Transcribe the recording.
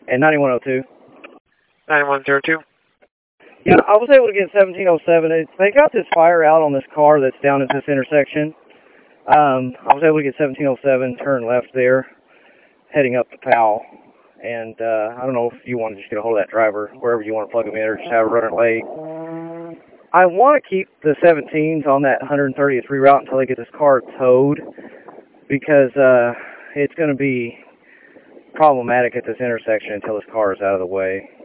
And 9102. 9102. Yeah, I was able to get 1707. They got this fire out on this car that's down at this intersection. I was able to get 1707, turn left there, heading up to Powell. And I don't know if you want to just get a hold of that driver, wherever you want to plug him in, or just have a runner late. I want to keep the 17s on that 130th reroute until they get this car towed, because it's going to be problematic at this intersection until this car is out of the way.